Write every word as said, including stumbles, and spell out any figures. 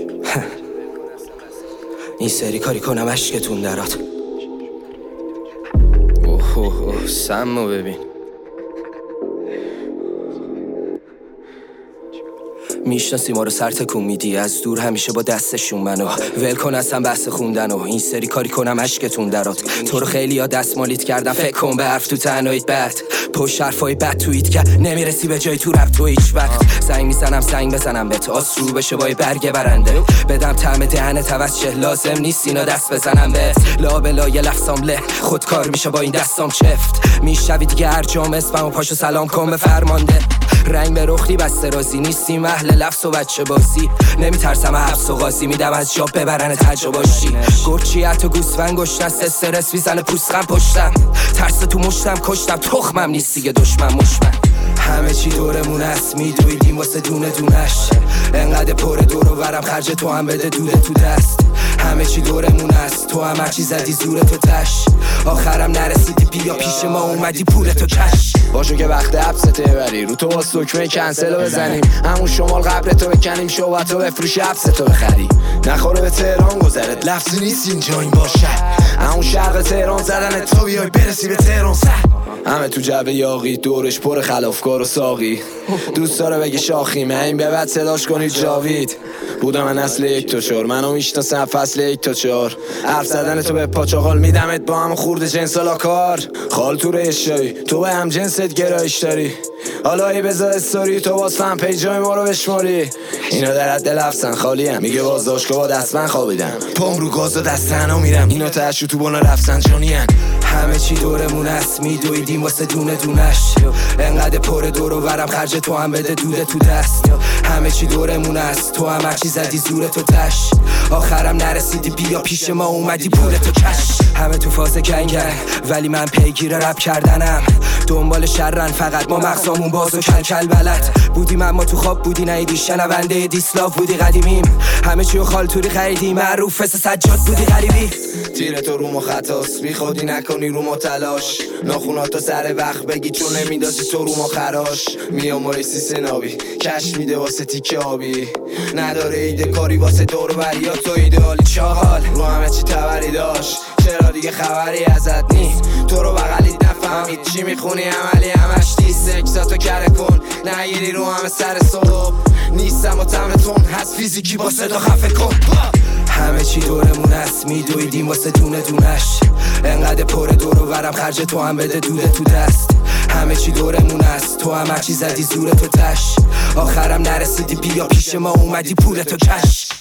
این سری کاری کنم عشقتون درات. اوه اوه اوه سمو ببین. میشناسی ما رو سر تکون میدی از دور همیشه با دستشون منو ول کن اصلا بحث خوندن و این سری کاری کنم عشقتون درات. تو رو خیلی ها دستمالیت کردم فکر کن به حرف تو تنهاییت بعد پشت حرفای بد توییت که نمیرسی به جای تو رفت تو هیچ وقت. زنگ میزنم زنگ بزنم بهت آس رو بشه با برگ برنده بدم طعم دهنت عوض شه لازم نیست اینا دست بزنم بهت لا بلا یه لفظام له خودکار میشه با این دستام چفت میشوی دیگه هر جام اسمم و پاشو سلام کن به فرمانده. رنگ به رخی بسته رازی نیستیم اهل لفظ و بچه بازی نمیترسم حبس و قاضی میدم از جاب ببرن تجا باشی گرچیت و گوسفند گشت است استرس میزنه پوستم پشتم ترس تو مشتم کشتم تخمم نیست دیگه دشمن مشمن. همه چی دورمون است میدویدیم واسه دونه دونش انقدر پر دور و برم خرج تو هم بده دوده تو دست. همه چی دورمون است تو هم هرچی زدی زور تو تش آخرم نرسیدی بیا پیش ما اومدی پول تو کش. باشو که وقت حبسته بری رو تو باز دکمه کنسل رو بزنیم همون شمال قبر تو بکنیم شوبت رو بفروشی حبس تو بخری نخوره به تهران گذرت لفظی نیست اینجا این باشه همون شرق تهران زدن تو بیای برسی به تهران سر همه تو جبه یاقی دورش پر خلافکار و ساقی دوست داره بگه شاخیم این به بعد صداش کنید جاوید بودم من اصل یک تا چار منو میشناسم فصل یک تا چار حرف زدن تو به پاچاقال میدمت با هم خورده جنسالا کار خال تو ریشایی تو به هم جنست گرایش داری حالا ای بذار استوری تو باز فهم پیجای ما رو بشماری اینا در حد لفظن خالی هم میگه باز داشت که با دست من خوابیدم پام رو گاز و دست تنها میرم اینا تشو تو بنا رفتن جانی هن. همه چی دورمون است میدویدیم واسه دونه دونش انقدر پر دور و برم خرج تو هم بده دوده تو دست. همه چی دورمون است تو هم هرچی زدی زور تو تش آخرم نرسیدی بیا پیش ما اومدی پول تو کش. همه تو فاز کنگن ولی من پیگیر رپ کردنم دنبال شرن فقط ما مغزامون باز و کل کل بلد بودیم اما تو خواب بودی نیدی شنونده دیسلاف بودی قدیمیم همه چیو خالتوری خریدی معروف فس سجاد بودی غریبی تیر تو رو ما خطاست بی خودی نکنی رو ما تلاش ناخوناتو سر وقت بگی چون نمیدازی تو رو ما خراش میام و ریسی سنابی کش میده واسه تیکه آبی نداره ایده کاری واسه دور بریا تو ایدئالی چاقال رو همه چی تبری داشت چرا دیگه خبری ازت نیست تو رو بغلیت نفهمید چی میخونی عملی همش دیست اکساتو کره کن نگیری رو همه سر صبح نیستم و تمتون هست فیزیکی با صدا خفه کن. همه چی دورمون است میدویدیم واسه دونه دونش انقدر پر دور و برم خرج تو هم بده دوده تو دست. همه چی دورمون است تو هم هرچی زدی زور تو تش آخرم نرسیدی بیا پیش ما اومدی پول تو کش.